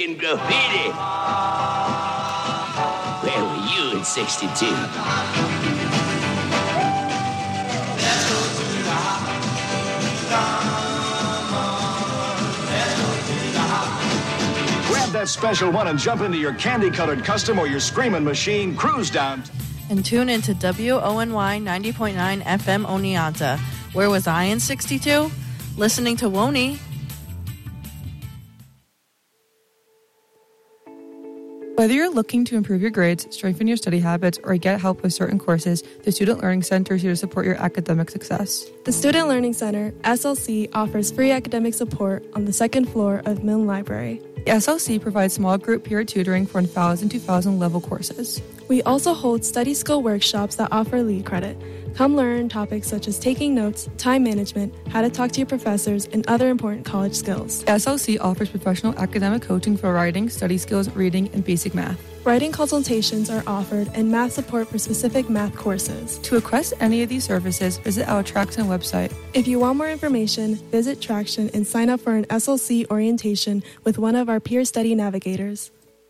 American Graffiti. Where were you in 62? Grab that special one and jump into your candy-colored custom or your screaming machine. Cruise down. And tune into WONY 90.9 FM Oneonta. Where was I in 62? Listening to Woney. Whether you're looking to improve your grades, strengthen your study habits, or get help with certain courses, the Student Learning Center is here to support your academic success. The Student Learning Center, SLC, offers free academic support on the second floor of Milne Library. The SLC provides small group peer tutoring for 1,000 to 2,000 level courses. We also hold study skill workshops that offer lead credit. Come learn topics such as taking notes, time management, how to talk to your professors, and other important college skills. SLC offers professional academic coaching for writing, study skills, reading, and basic math. Writing consultations are offered and math support for specific math courses. To request any of these services, visit our Traction website. If you want more information, visit Traction and sign up for an SLC orientation with one of our peer study navigators.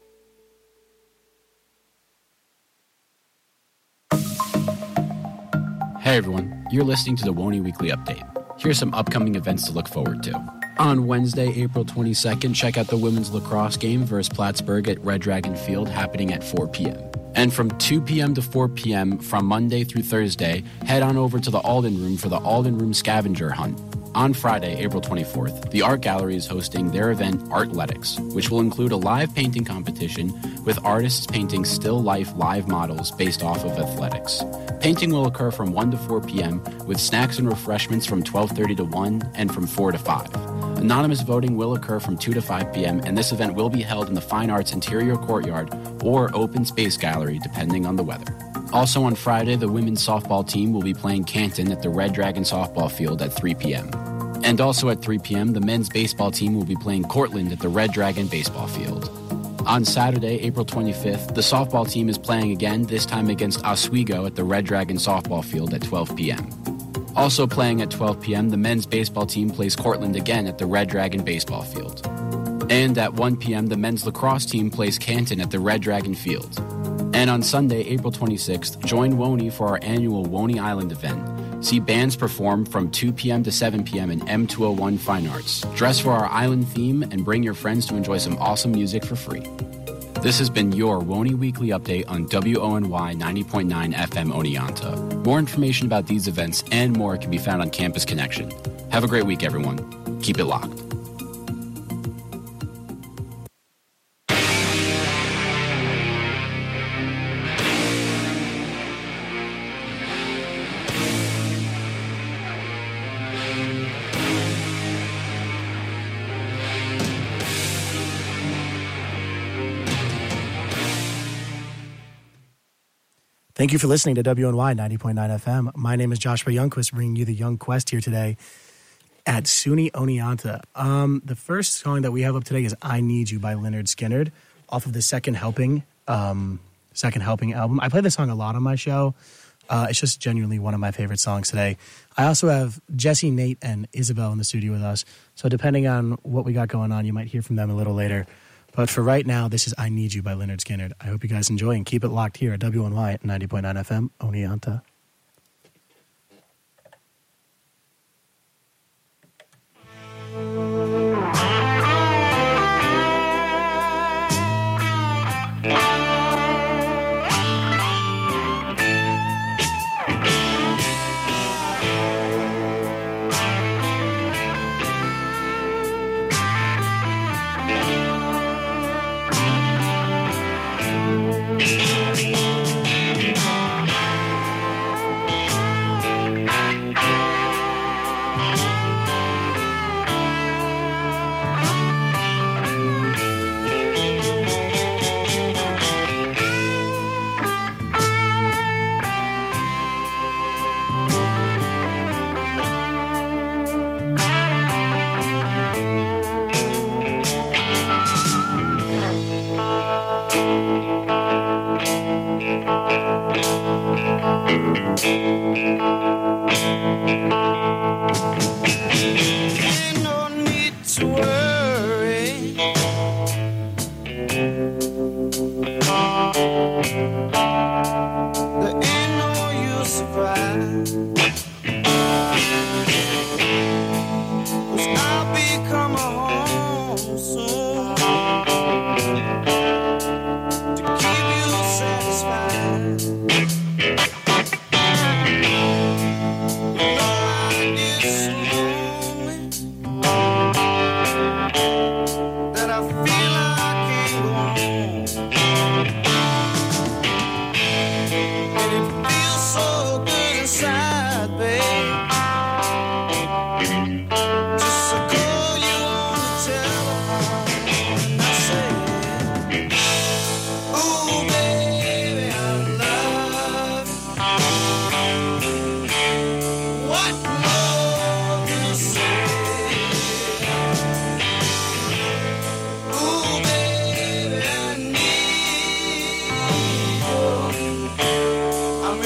Hey everyone, you're listening to the Woney Weekly Update. Here's some upcoming events to look forward to. On Wednesday, April 22nd, check out the women's lacrosse game versus Plattsburgh at Red Dragon Field happening at 4 p.m. And from 2 p.m. to 4 p.m. from Monday through Thursday, head on over to the Alden Room for the Alden Room Scavenger Hunt. On Friday, April 24th, the Art Gallery is hosting their event Artletics, which will include a live painting competition with artists painting still life live models based off of athletics. Painting will occur from 1 to 4 p.m. with snacks and refreshments from 12:30 to 1 and from 4 to 5. Anonymous voting will occur from 2 to 5 p.m. and this event will be held in the Fine Arts Interior Courtyard or Open Space Gallery depending on the weather. Also on Friday, the women's softball team will be playing Canton at the Red Dragon softball field at 3 p.m. And also at 3 p.m., the men's baseball team will be playing Cortland at the Red Dragon baseball field. On Saturday, April 25th, the softball team is playing again, this time against Oswego at the Red Dragon softball field at 12 p.m. Also playing at 12 p.m., the men's baseball team plays Cortland again at the Red Dragon baseball field. And at 1 p.m., the men's lacrosse team plays Canton at the Red Dragon field. And on Sunday, April 26th, join Woney for our annual Woney Island event. See bands perform from 2 p.m. to 7 p.m. in M201 Fine Arts. Dress for our island theme and bring your friends to enjoy some awesome music for free. This has been your Woney Weekly Update on WONY 90.9 FM Oneonta. More information about these events and more can be found on Campus Connection. Have a great week, everyone. Keep it locked. Thank you for listening to WNY 90.9 FM. My name is Joshua Youngquist, bringing you the Young Quest here today at SUNY Oneonta. The first song that we have up today is I Need You by Lynyrd Skynyrd off of the Second Helping album. I play this song a lot on my show. It's just genuinely one of my favorite songs today. I also have Jesse, Nate, and Isabel in the studio with us. So depending on what we got going on, you might hear from them a little later. But for right now, this is I Need You by Lynyrd Skynyrd. I hope you guys enjoy and keep it locked here at WNY at 90.9 FM, Oneonta.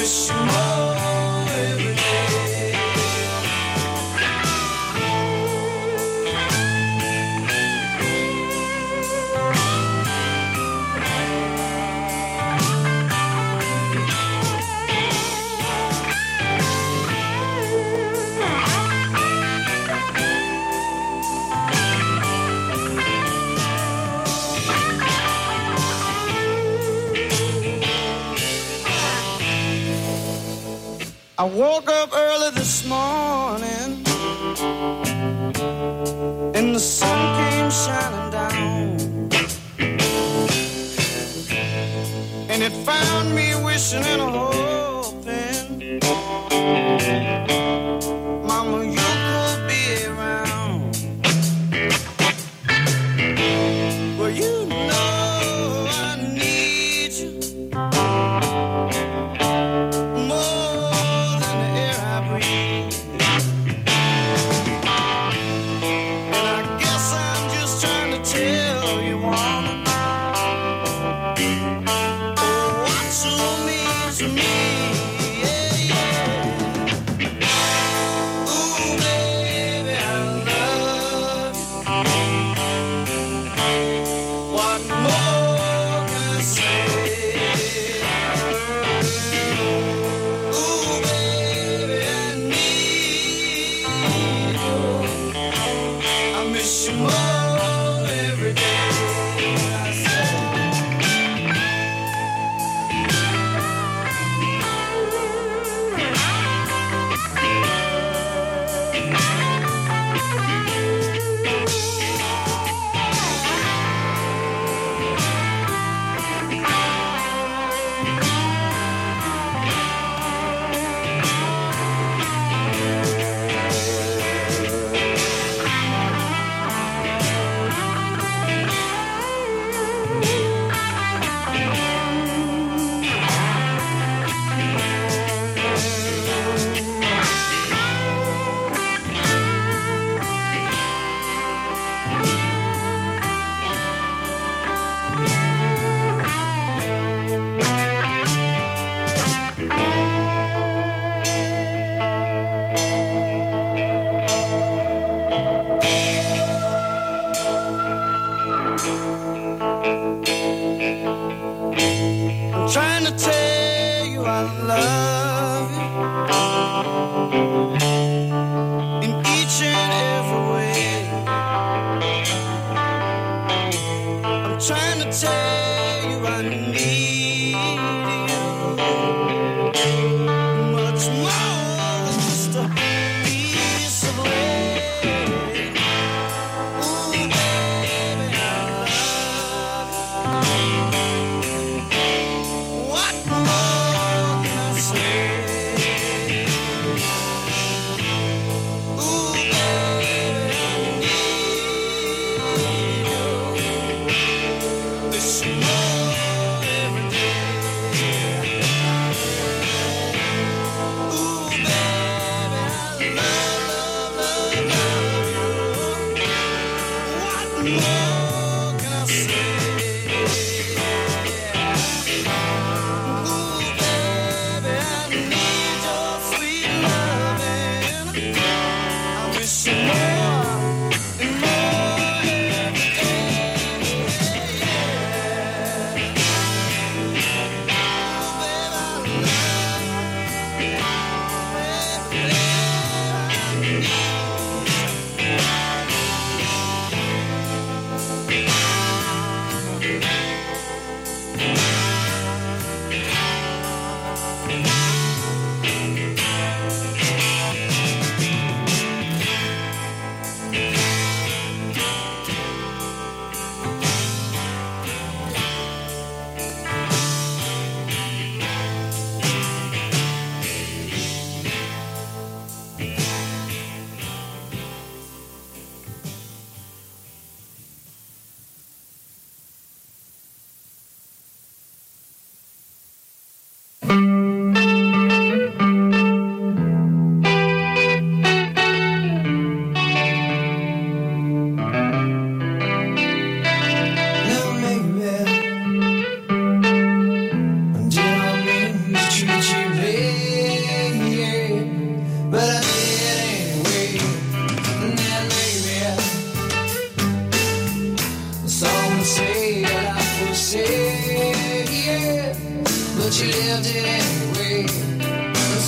miss you more every day. I woke up early this morning and the sun came shining down, and it found me wishing and hoping, Mama, you could be around. Well, you know I need you more than the air I breathe. And I guess I'm just trying to tell you, woman, oh, what you mean to me. Yeah, yeah. Ooh, baby, I love you. What more can I say? Ooh, baby, I need you. I miss you more every day. I say. I'm trying to tell you I love you in each and every way. I'm trying to tell you I need you much more than just a piece of land. Ooh, baby, I love you. What more can I say?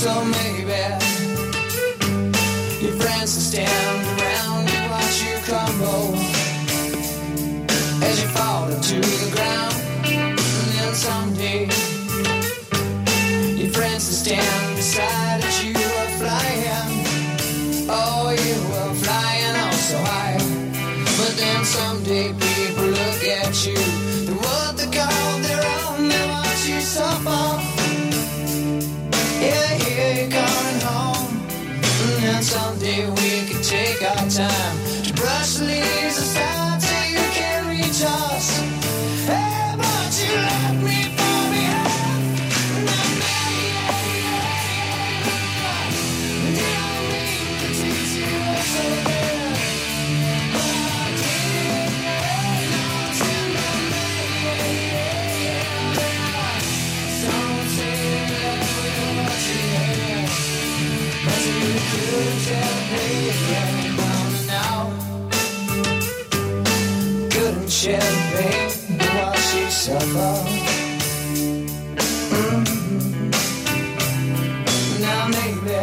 So maybe your friends will stand around and watch you crumble as you fall to the ground. And then someday your friends will stand beside as you are flying. Oh, you were flying oh so high. But then someday people look at you, the what they call their own, they watch you suffer. Yeah, here you're coming home. And then someday we can take our time to brush the leaves aside so you can reach us. Hey, but you left me far behind. And I didn't mean to teach you so bad. But I did. Lost in my some say that we're what you had. But you could tell me again down and out. Couldn't shed pain while she suffered. Now maybe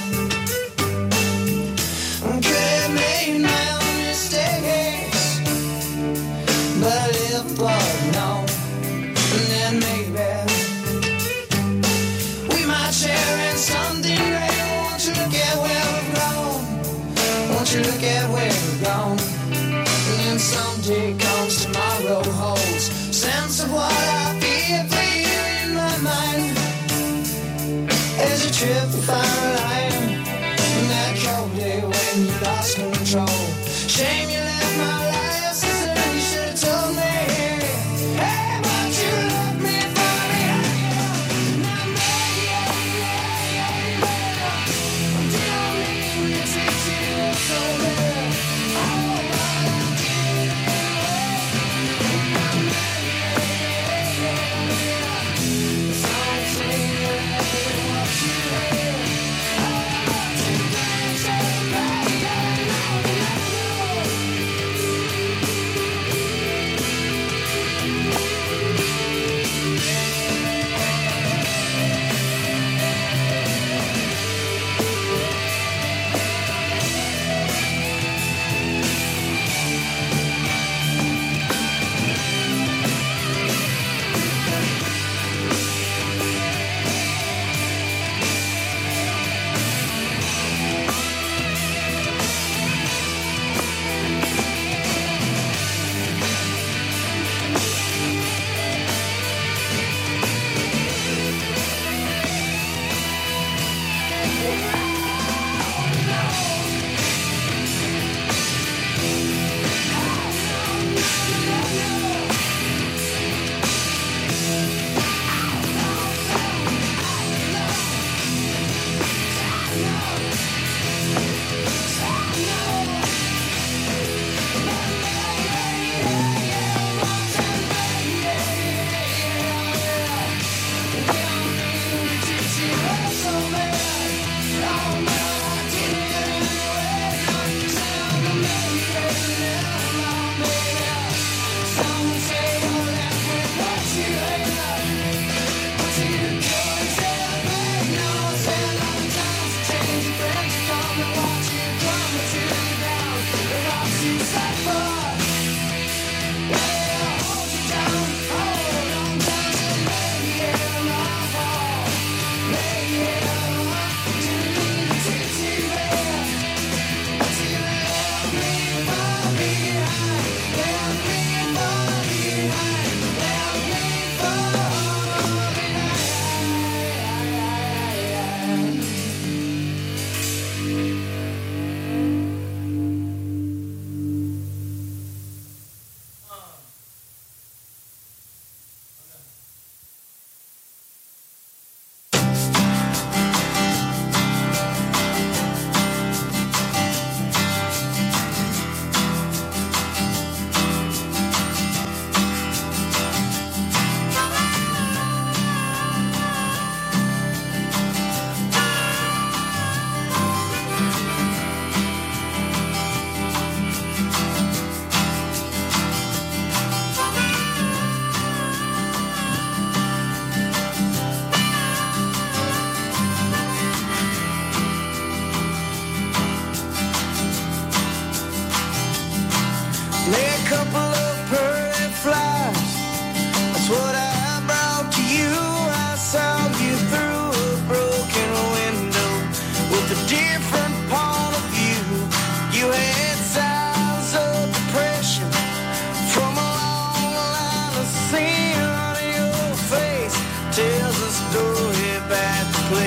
could have made my own mistakes, but if but no, then maybe we might share in something great. Won't you look at where we've grown? Won't you look at where we've gone? And then someday comes tomorrow holds sense of what I feel for you in my mind. As you trip the fire line, and that cold day when you lost control. Shame you left my life, sister, you should have told me. Hey, but you left me far behind. Now maybe I'm dealing with you so bad. Oh, but I did. Some say that what you had.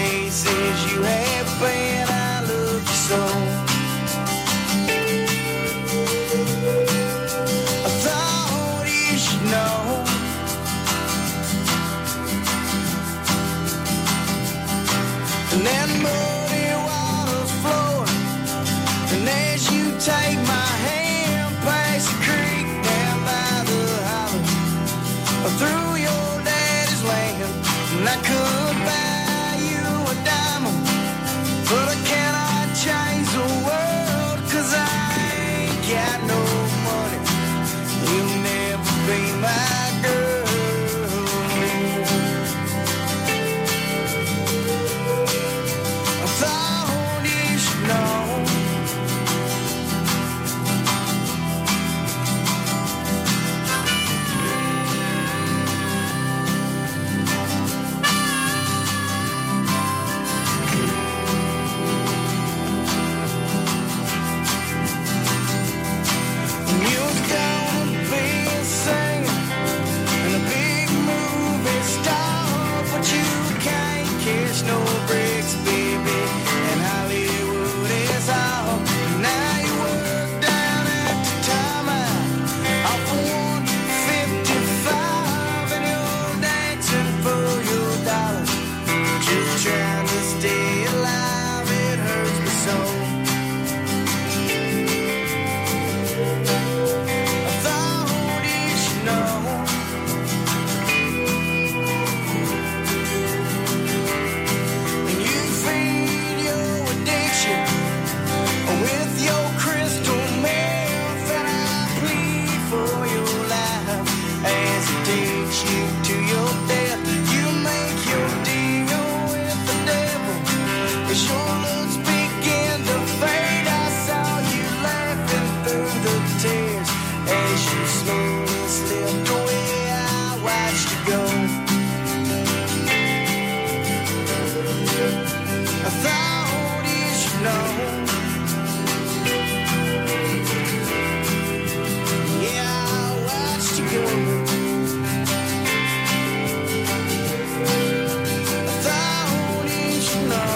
places you have been. I love you so. I thought you should know. And then muddy waters flowing, and as you take my hand past the creek down by the hollow, through your daddy's land, and I could buy you a diamond, but I cannot change the world, 'cause I ain't got no money. You'll never be my girl. I thought you should know. You're gonna be a singer and a big movie star, but you can't catch no breaks, baby, and Hollywood is all. Now you work down at the time off 155, and you're dancing for your dollar, just trying to stay alive. It hurts me so. I thought you should know. And you feed your addiction with your crystal meth, and I plead for your life as it takes you to your death. You make your deal with the devil as your looks begin to fade. I saw you laughing through the tears as you slowly slipped away. I watched you go. I thought you should know. Yeah, I watched you go. I thought you should know.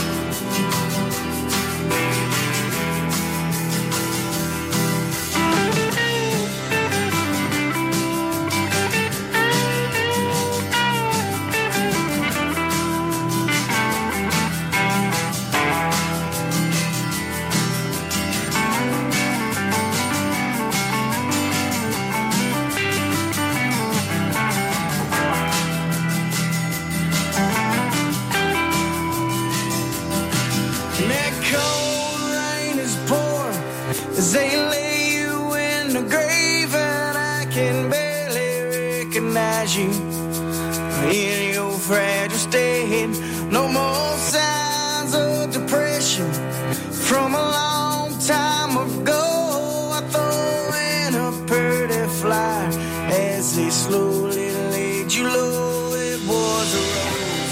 And that cold rain is pouring as they lay you in the grave, and I can barely recognize you in your fragile state. No more signs of depression from a long time ago. I throw in a pretty flyer as they slowly laid you low. It was a rose.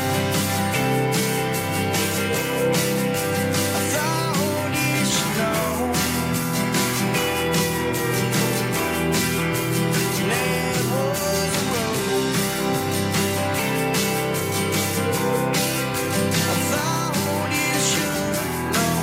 I thought you should know. And it was a rose. I thought you should know.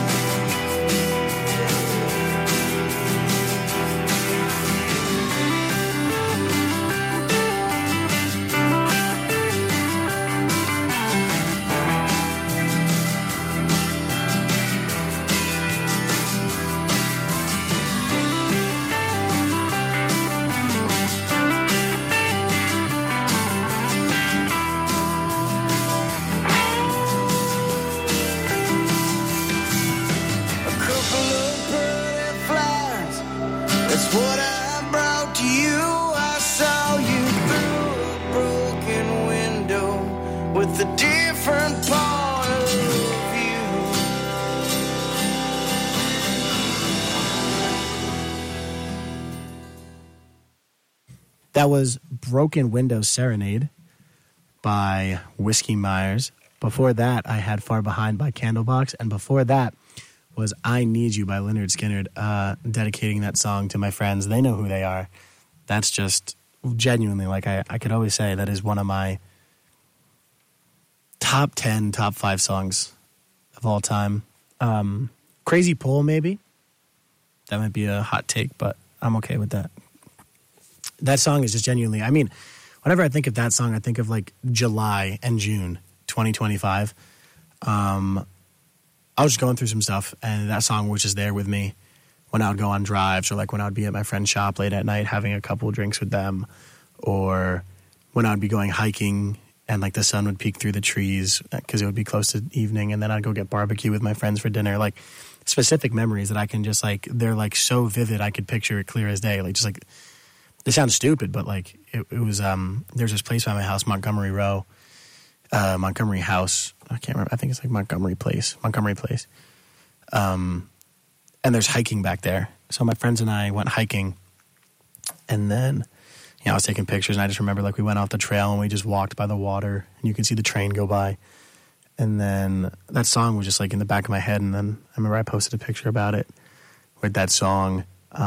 A couple of pretty flowers, that's what I brought to you. I saw you through a broken window with a different part of you. That was Broken Window Serenade by Whiskey Myers. Before that, I had Far Behind by Candlebox. And before that was I Need You by Lynyrd Skynyrd, dedicating that song to my friends. They know who they are. That's just genuinely, like I could always say, that is one of my top 10, top 5 songs of all time. Crazy Pull, maybe. That might be a hot take, but I'm okay with that. That song is just genuinely, I mean, whenever I think of that song, I think of like July and June 2025. I was just going through some stuff, and that song was just there with me when I would go on drives, or like when I would be at my friend's shop late at night having a couple of drinks with them, or when I would be going hiking and like the sun would peek through the trees because it would be close to evening, and then I'd go get barbecue with my friends for dinner. Like specific memories that I can just like, they're like so vivid I could picture it clear as day. Like just like, it sounds stupid, but like it was, there's this place by my house, Montgomery House. I can't remember. I think it's like Montgomery Place. And there's hiking back there. So my friends and I went hiking, and then, you know, I was taking pictures, and I just remember like we went off the trail and we just walked by the water, and you could see the train go by. And then that song was just like in the back of my head, and then I remember I posted a picture about it with that song.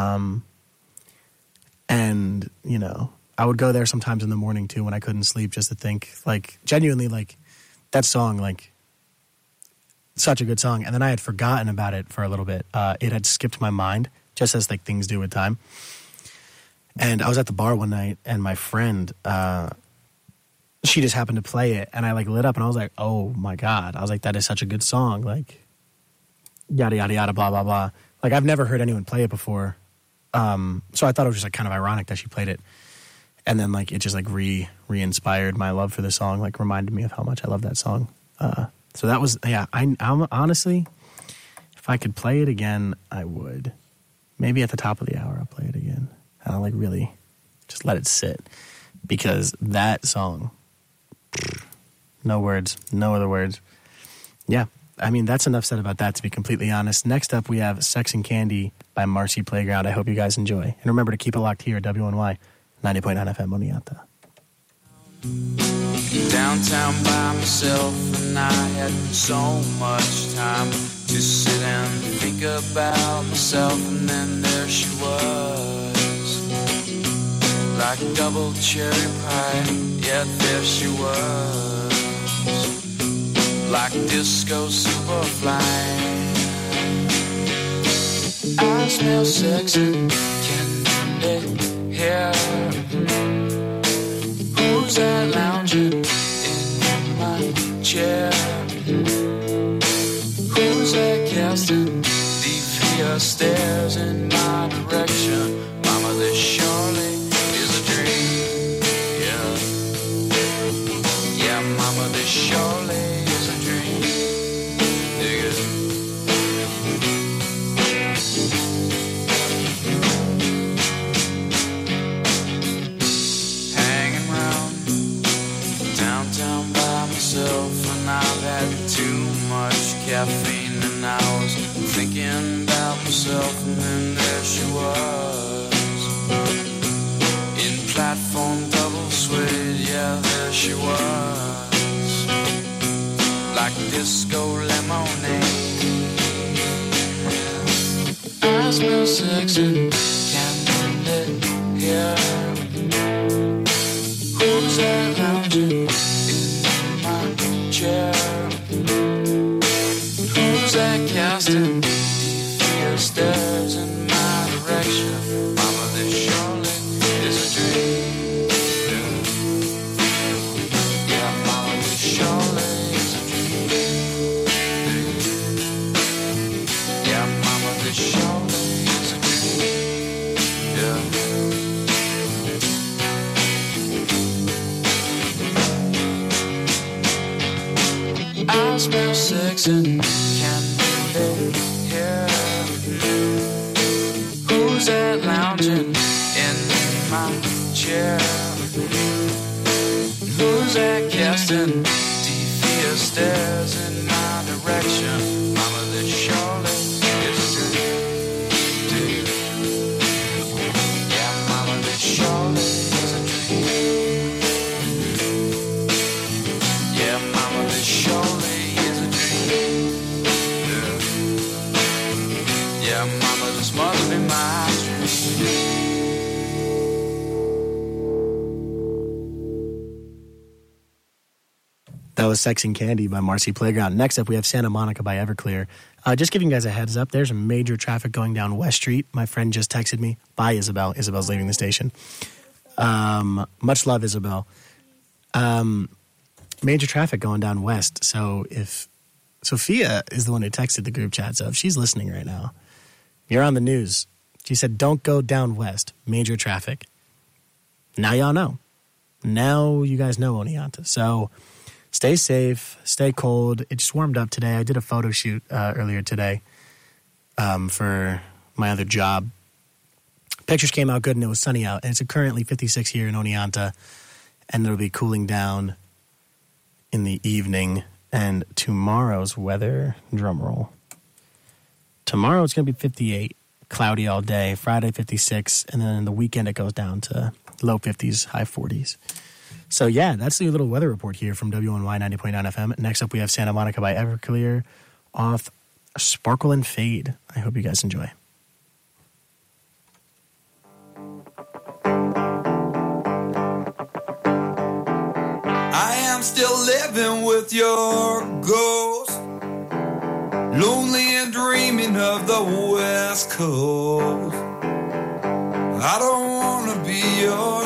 And, you know, I would go there sometimes in the morning too when I couldn't sleep, just to think, like, genuinely, like, that song, like, such a good song. And then I had forgotten about it for a little bit. It had skipped my mind, just as like things do with time. And I was at the bar one night, and my friend, she just happened to play it, and I like lit up, and I was like, oh my God. I was like, that is such a good song. Like, yada, yada, yada, blah, blah, blah. Like, I've never heard anyone play it before. So I thought it was just like kind of ironic that she played it. And then like it just like re-inspired my love for the song, like reminded me of how much I love that song. So that was, yeah, I'm honestly, if I could play it again, I would. Maybe at the top of the hour I'll play it again. And I'll like really just let it sit. Because that song, no words, no other words. Yeah, I mean, that's enough said about that, to be completely honest. Next up, we have Sex and Candy by Marcy Playground. I hope you guys enjoy. And remember to keep it locked here at WNY 90.9 FM Oneonta. Downtown by myself, and I had so much time to sit and think about myself, and then there she was, like double cherry pie, yeah, there she was, like disco superfly. I smell sex and candy here. Who's that lounging in my chair? Who's that casting deep fear stares in my direction? Mama, this surely is a dream. Yeah, mama, this surely is a dream. Dig it. Hanging round downtown by myself, and I've had too much caffeine, and I was thinking about myself, and then there she was, in platform double suede, yeah, there she was, like disco lemonade. I smell sex and candy here. Who's that lounging in my chair? Who's that casting deep fear stares in my direction? Mama, this surely is a dream. Yeah, mama, this surely is a dream. Yeah, mama, this surely is a dream. Yeah. I smell sex and candy here. Who's that lounging in my chair? Who's that casting deep fear stares in my direction? Mama, this surely is a dream. Yeah, mama, this surely is a dream. Yeah, mama, this surely is a dream. Yeah, mama, this must be my dream. was Sex and Candy by Marcy Playground. Next up, we have Santa Monica by Everclear. Just giving you guys a heads up, there's major traffic going down West Street. My friend just texted me. Bye, Isabel. Isabel's leaving the station. Much love, Isabel. Major traffic going down West. So if Sophia is the one who texted the group chat, so if she's listening right now, you're on the news. She said, don't go down West. Major traffic. Now y'all know. Now you guys know, Oneonta. So stay safe, stay cold. It just warmed up today. I did a photo shoot earlier today for my other job. Pictures came out good and it was sunny out. And it's currently 56 here in Oneonta. And it'll be cooling down in the evening. And tomorrow's weather, drum roll. Tomorrow it's going to be 58, cloudy all day. Friday 56, and then the weekend it goes down to low 50s, high 40s. So yeah, that's the little weather report here from WNY 90.9 FM. Next up we have Santa Monica by Everclear off Sparkle and Fade. I hope you guys enjoy. I am still living with your ghost, lonely and dreaming of the West Coast. I don't want to be your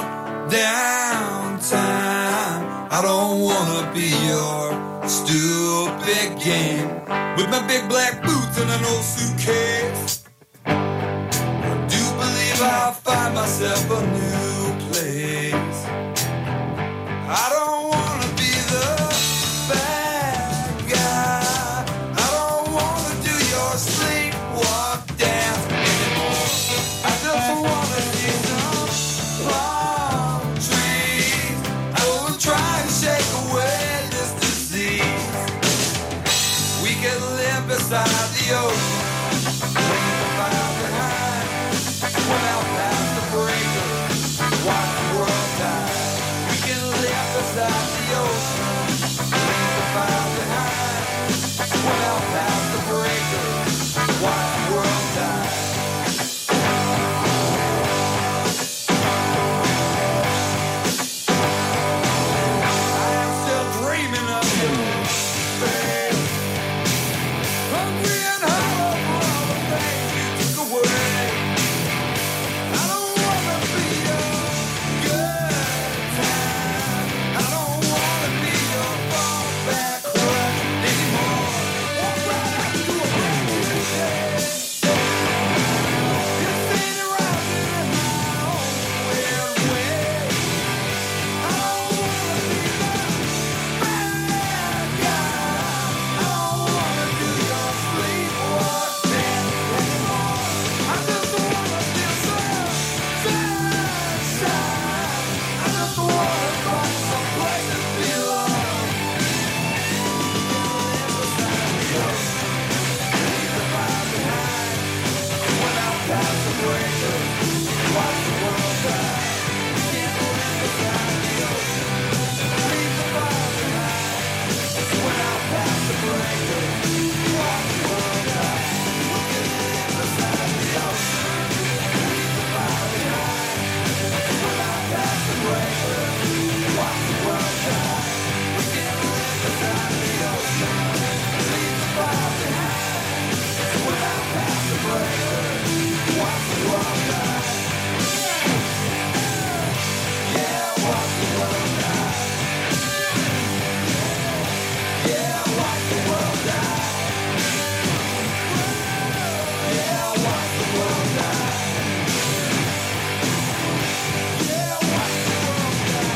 downtime. I don't want to be your stupid game. With my big black boots and an old suitcase, I do believe I'll find myself a new place. I don't want to be the bad guy. I don't want to do your sleepwalk dance anymore. I just want to see some palm trees. I will try to shake away this disease. We can live beside the ocean, leave the fire behind. Swim out past the breaker, watch the world die. We can live beside the ocean, leave the fire behind. Swim out past the breaker, watch the world die. I am still dreaming of you, babe. Hungry and hollow for all the things you took away. I don't wanna be your good time. I don't wanna be your fallback crutch anymore. Walk right out to a brand new day. You're sitting around in my own weird way. I don't wanna be the bad guy. I don't wanna do your sleepwalk dance anymore. I just wanna feel some sunshine. I just wanna find some place to belong. Live beside the ocean, leave the fire behind. Swim out past the breaker, watch the world die. Can't live beside the ocean, leave the fire behind. Swim out past the breaker, watch the world die. We can live beside the ocean, leave the fire behind. Swim out past the breaker, watch the world die. We can live beside the ocean, leave the fire behind. Swim out past the breaker, watch the world die. Yeah, watch the world die. Yeah, watch the world die. Yeah, watch the world die. Yeah, watch the world die.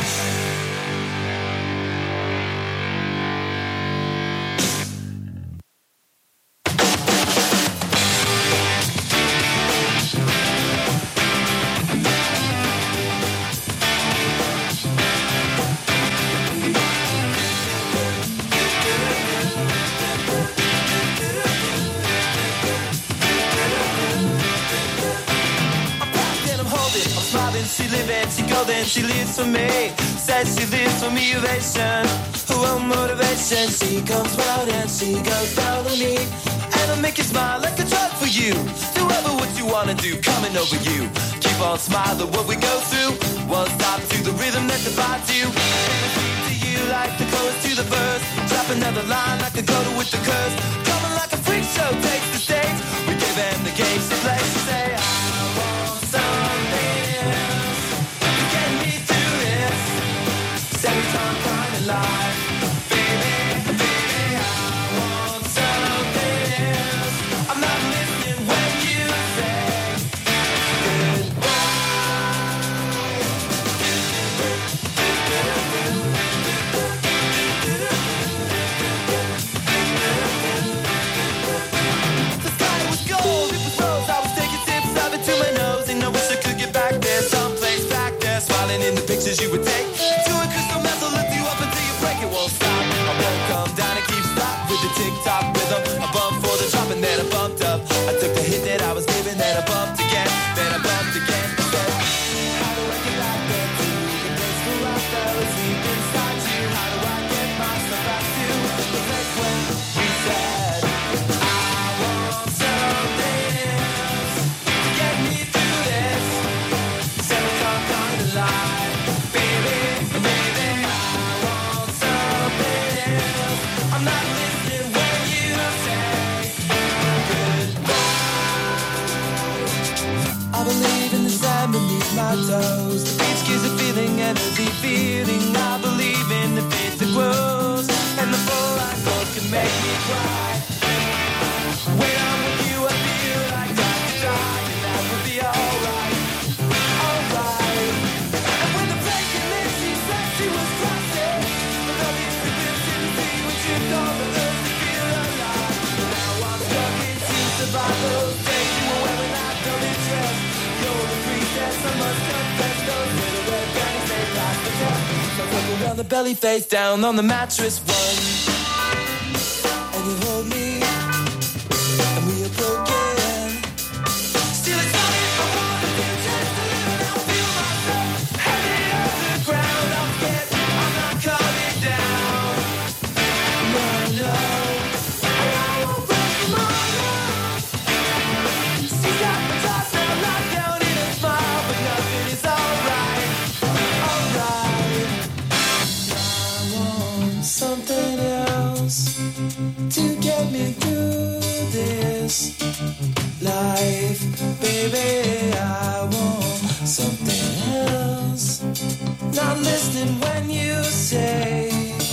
I'm packed and I'm holding, I'm smiling, she living, she golden, she lives for me. Says she lives for me, ovation, her own motivation. She comes round and she goes down on me, and I'll make you smile like a drug for you. Do ever what you wanna do, coming over you. Keep on smiling what we go through. Won't stop to the rhythm that divides you. To you. you like the chorus to the verse. Drop another line like a coda with the curse. Coming like a freak show takes the stage. We gave them the games to play. So say I want something else to get me through this. Semi-time kind of life. Baby, baby, I want something else. I'm not listening when you say in the pictures you would take to a crystal method, lift you up until you break. It won't stop. I won't come down and keep stop with the tick-tock rhythm. I bumped for the drop and then I bumped up. I took the hit that I was given, then I bumped again, then I bumped again. Said, how do I get out there to the place where I fell asleep inside you? How do I get myself back to the place when we said I want something else to get me through this. Semi-time kind of life. Beneath my toes, the beach gives a feeling, energy feeling. I believe in the faith that grows, and the full I go can make me cry. When I'm with you, I feel like I could die, and that would be alright, alright. And when the breaking in, she said she was crossing, but all these people didn't see what you thought, but those that feel alive. Now I'm struggling to survive those days you were wearing out no interest. You're the princess, I must confess. Those little red panties, they last the test. So look around the belly, face down on the mattress one. And you hold me, and we are broken. Still it's not if I want to be just a little. I feel myself heavy off the ground. I'm scared, I'm not coming down. No, no, I won't break my love. She's got the toss now, locked down in a smile, but nothing is alright, alright. I want something else to get me through this life, baby. I want something else. Not listening when you say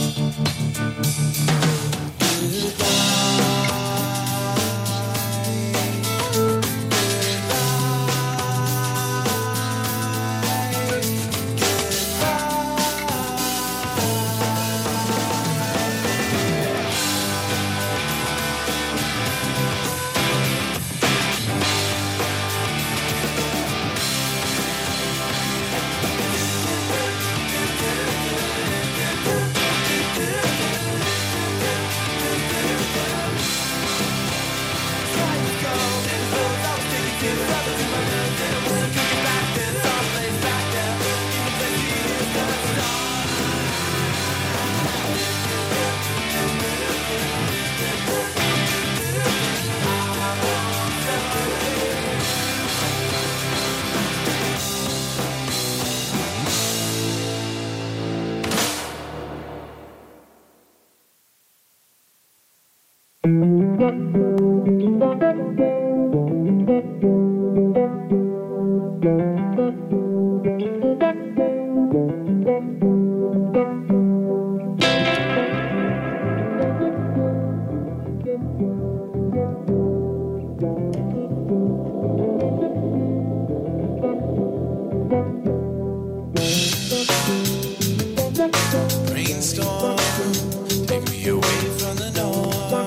brainstorm, take me away from the norm.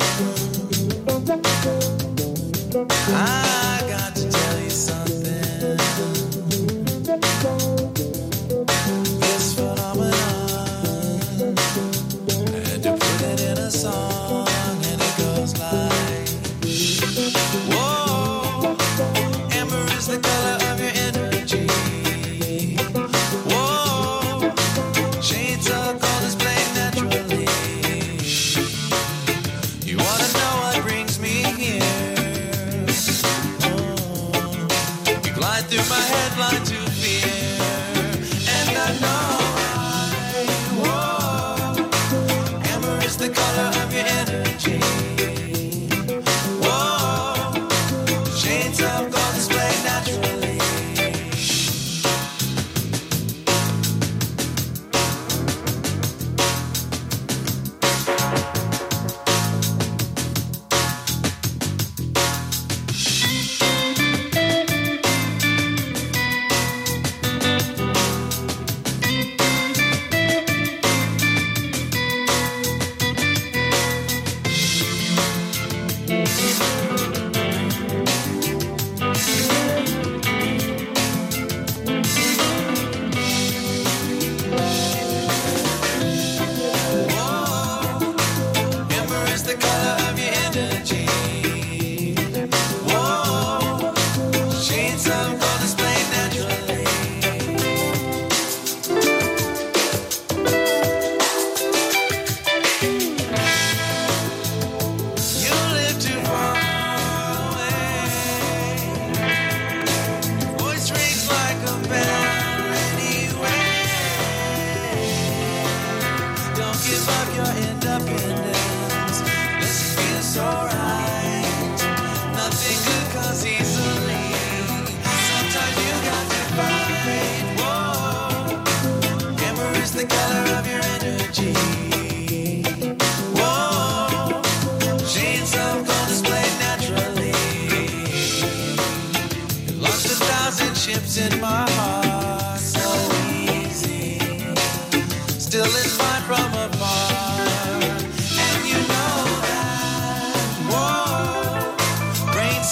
I got to tell you something. This phenomenon, I had to put it in a song, and it goes like, whoa, amber is the color of your energy. Whoa, shades of gold displayed naturally. You wanna know what brings me here?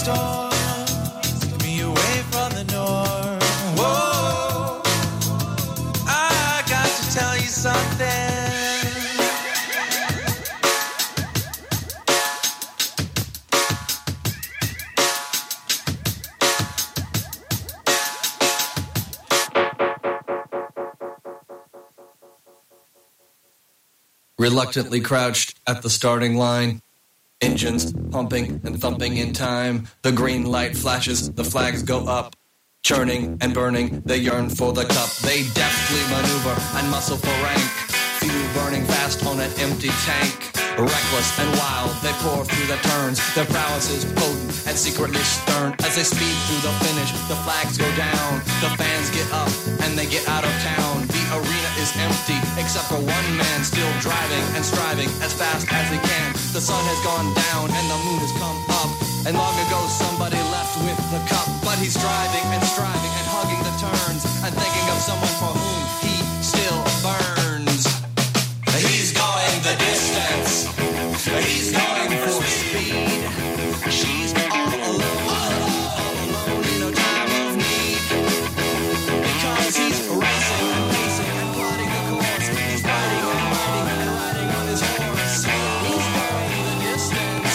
storm. Took me away from the norm. Whoa, I got to tell you something. Reluctantly crouched at the starting line, engines pumping and thumping in time. The green light flashes, the flags go up. Churning and burning, they yearn for the cup. They deftly maneuver and muscle for rank. Fuel burning fast on an empty tank. Reckless and wild, they pour through the turns. Their prowess is potent and secretly stern. As they speed through the finish, the flags go down. The fans get up and they get out of town. The arena is empty, except for one man still driving and striving as fast as he can. The sun has gone down and the moon has come up. And long ago somebody left with the cup. But he's striving and striving and hugging the turns and thinking of someone for whom he still burns. He's going the distance. He's going for speed. She's all alone in a time of need. Because he's racing and pacing and plotting the course. He's riding and riding and riding on his horse. He's going the distance.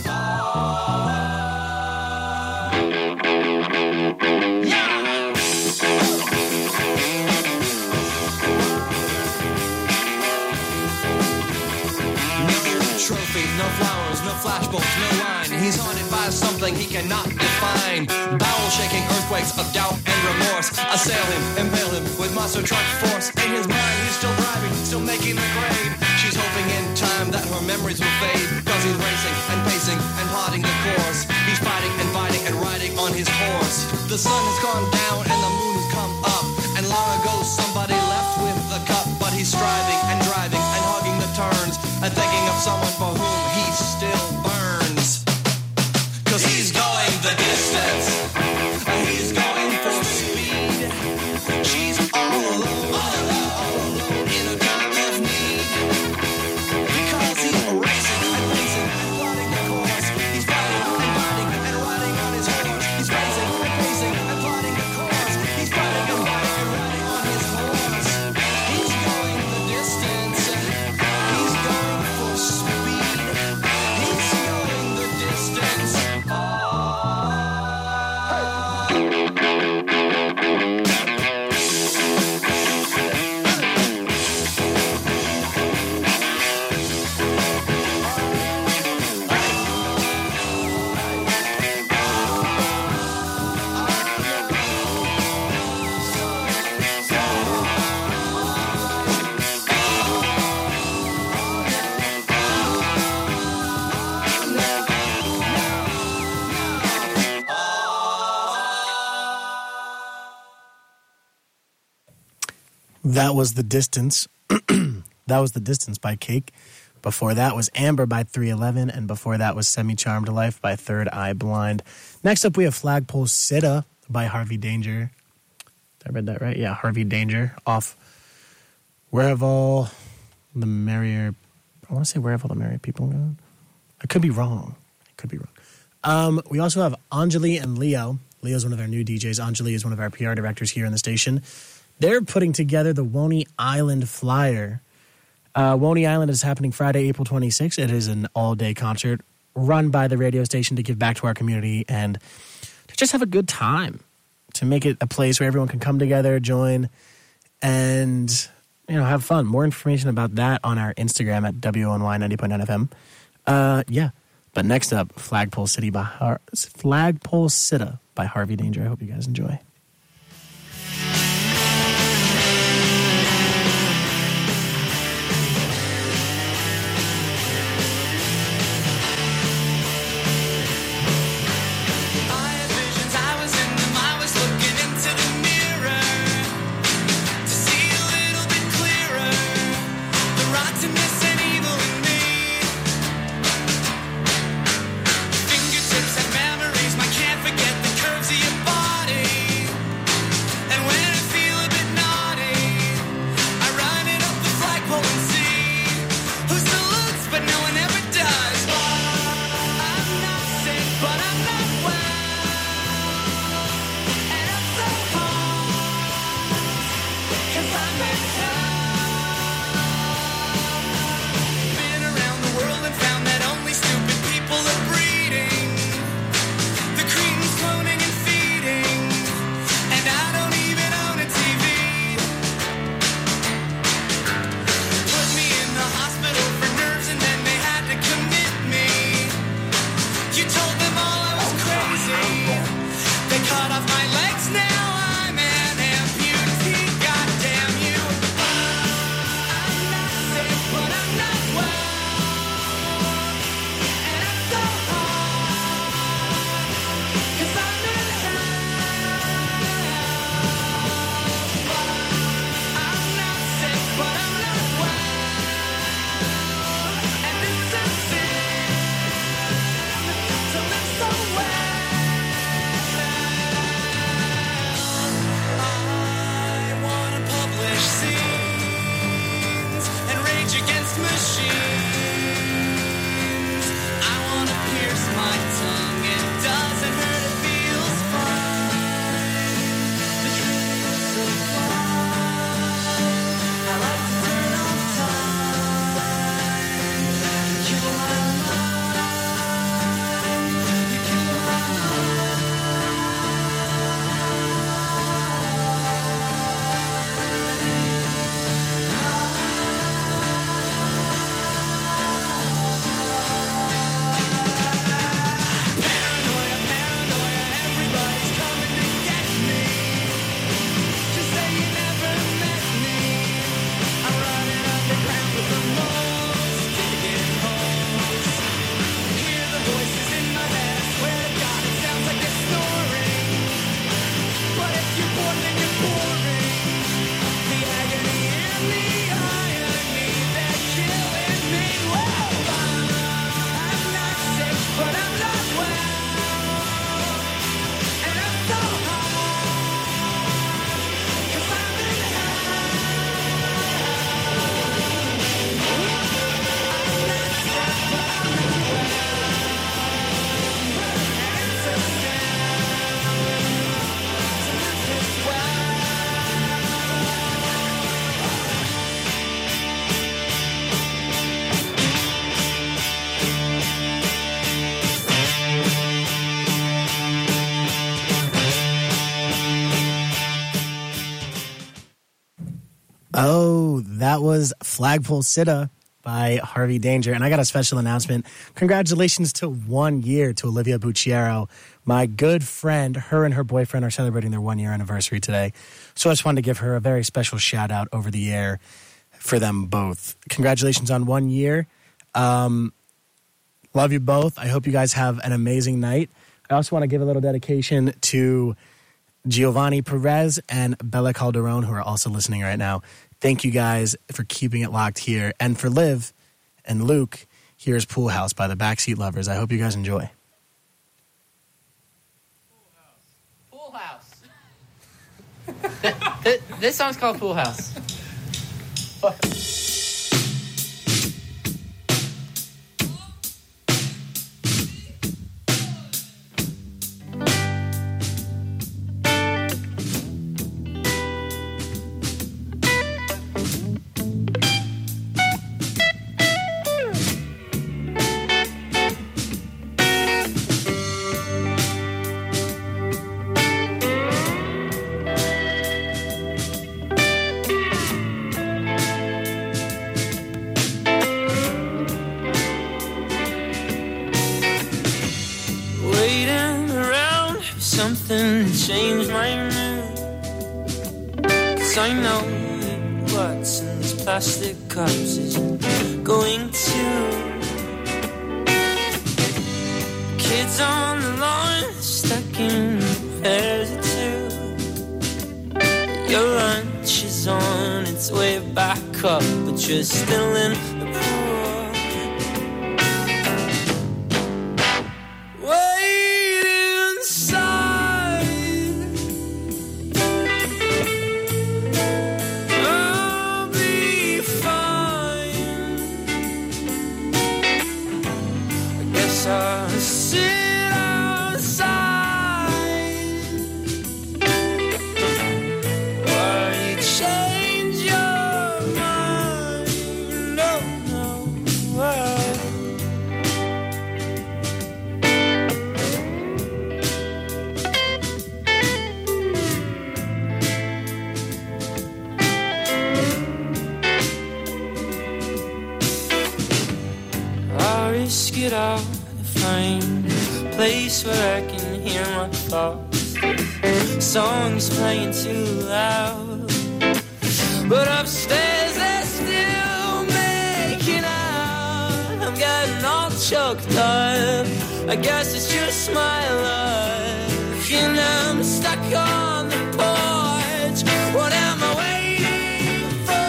Trophy, no flowers, no flashbulbs, no line. He's haunted by something he cannot define. Bowel-shaking earthquakes of doubt and remorse assail him, impale him with monster truck force. In his mind, he's still driving, still making the grade. She's hoping in time that her memories will fade. Cause he's racing and pacing and plotting the course. He's fighting and fighting and riding on his horse. The sun has gone down and the moon has come up. And long ago somebody left with the cup. But he's striving and driving and hugging the turns and thinking of someone for whom he still burns. Cause he's going the distance. He's going for speed. She's all alone in a time of need. Because he's racing and pacing and plotting the course. He's fighting and fighting and riding on his horse. He's racing and pacing and plotting the course. He's fighting and fighting and riding on his horse. He's going the distance. He's going for speed. He's going the distance. That was The Distance. That was The Distance by Cake. Before that was Amber by 311. And before that was Semi-Charmed Life by Third Eye Blind. Next up, we have Flagpole Sitta by Harvey Danger. Did I read that right? Yeah, Harvey Danger off Where Have All the Merrier... I want to say Where Have All the Merrier People Gone? I could be wrong. We also have Anjali and Leo. Leo's one of our new DJs. Anjali is one of our PR directors here in the station. They're putting together the Woney Island Flyer. Woney Island is happening Friday, April 26th. It is an all-day concert run by the radio station to give back to our community and to just have a good time, to make it a place where everyone can come together, join, and have fun. More information about that on our Instagram at WONY 90.9 FM. Yeah. But next up, Flagpole Sitta by Harvey Danger. I hope you guys enjoy. Fingertips and memories, I can't forget the curves of your body. Oh, that was Flagpole Sitta by Harvey Danger. And I got a special announcement. Congratulations to 1 year to Olivia Bucciero, my good friend. Her and her boyfriend are celebrating their 1 year anniversary today. So I just wanted to give her a very special shout out over the air for them both. Congratulations on 1 year. Love you both. I hope you guys have an amazing night. I also want to give a little dedication to Giovanni Perez and Bella Calderon, who are also listening right now. Thank you guys for keeping it locked here. And for Liv and Luke, here's Pool House by the Backseat Lovers. I hope you guys enjoy. Pool House. This song's called Pool House. Change my mood, 'cause I know that what's in these plastic cups is going to. Kids on the lawn stuck in pairs of two. Your lunch is on its way back up, but you're still in the pool. Get out and find a place where I can hear my thoughts. Songs playing too loud, but upstairs they're still making out. I'm getting all choked up. I guess it's just my luck, and I'm stuck on the porch. What am I waiting for?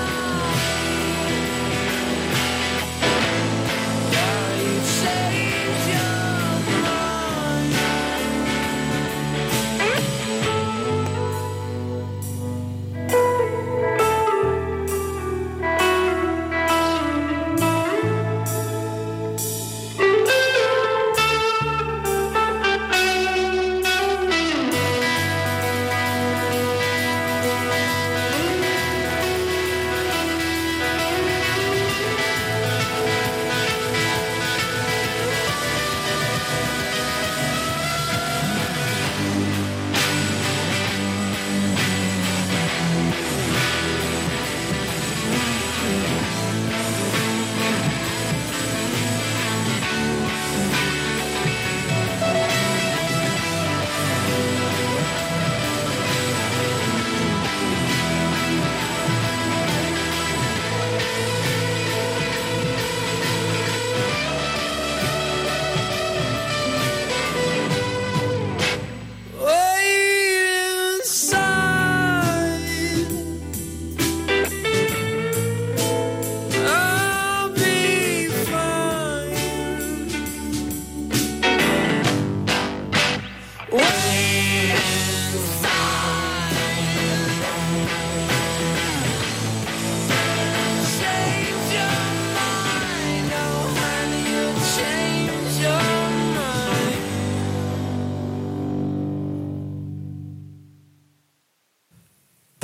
Change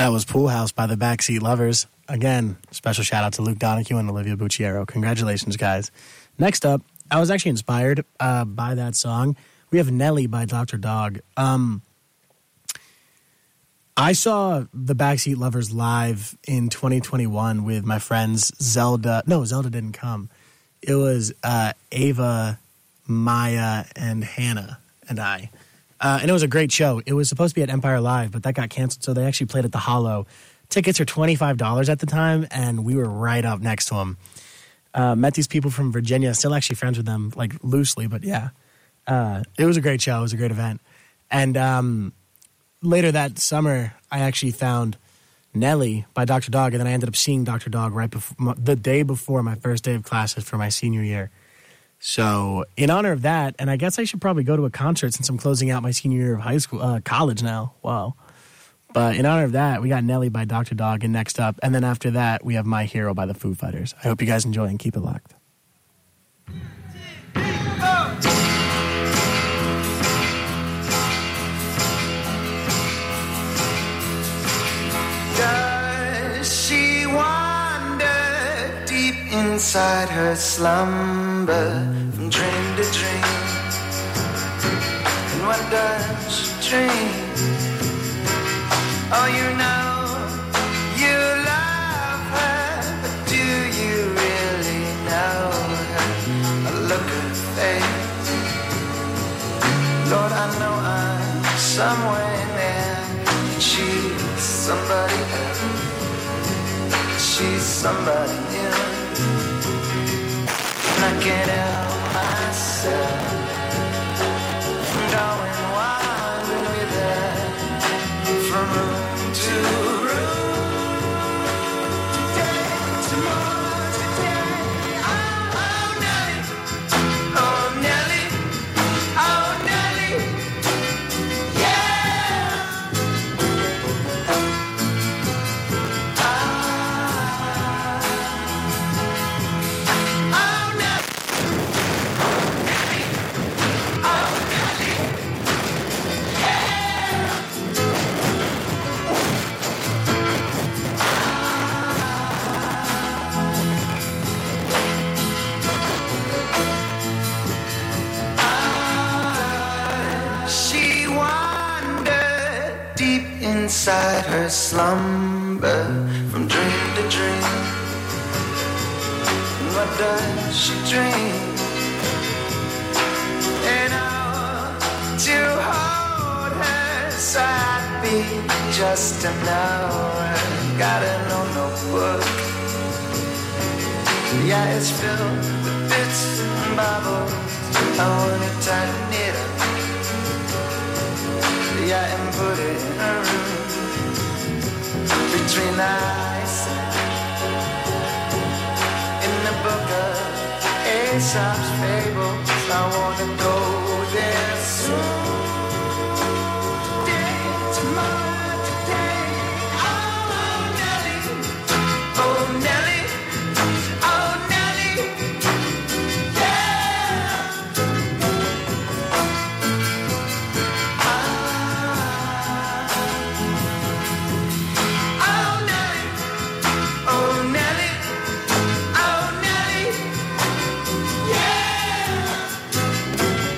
That was Pool House by the Backseat Lovers. Again, special shout out to Luke Donahue and Olivia Bucciero. Congratulations, guys. Next up, I was actually inspired by that song. We have Nelly by Dr. Dog. I saw the Backseat Lovers live in 2021 with my friends Zelda. No, Zelda didn't come. It was Ava, Maya, and Hannah and I. And it was a great show. It was supposed to be at Empire Live, but that got canceled, so they actually played at the Hollow. Tickets are $25 at the time, and we were right up next to them. Met these people from Virginia, still actually friends with them, like loosely, but yeah. It was a great show. It was a great event. And later that summer, I actually found Nelly by Dr. Dog, and then I ended up seeing Dr. Dog right before the day before my first day of classes for my senior year. So in honor of that, and I guess I should probably go to a concert since I'm closing out my senior year of high school, college now. Wow. But in honor of that, we got Nelly by Dr. Dog, and next up, and then after that, we have My Hero by the Foo Fighters. I hope you guys enjoy and keep it locked. Does she wander deep inside her slumber from dream to dream? And what does she dream? Oh, you know you love her, but do you really know her? Look at her face. Lord, I know I'm somewhere there. She's somebody else. She's somebody new. And I can't help myself from going wandering with her from room to room. Today, tomorrow, today. Oh, Nelly. Oh, Nelly. Oh, Nelly. Yeah. Oh, Nelly. Oh, Nelly. She wandered deep inside her slumber from dream to dream. And what does she dream? And to hold her side be just to know her. Got a notebook. Yeah, it's filled with bits and bubbles. I wanna tighten it up. Yeah, and put it in a room between the ice in the book of Aesop's fables. I wanna go there soon. Today, tomorrow, today. Oh, Nelly. Oh, Nelly. Oh, Nelly. Yeah. Oh, Nelly. Oh, Nelly. Oh, Nelly. Yeah.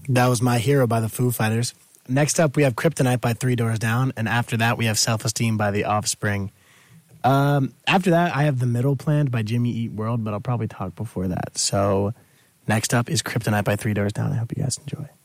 That was My Hero by the Foo Fighters. Next up, we have Kryptonite by Three Doors Down, and after that, we have Self-Esteem by The Offspring. After that, I have The Middle planned by Jimmy Eat World, but I'll probably talk before that. So next up is Kryptonite by Three Doors Down. I hope you guys enjoy.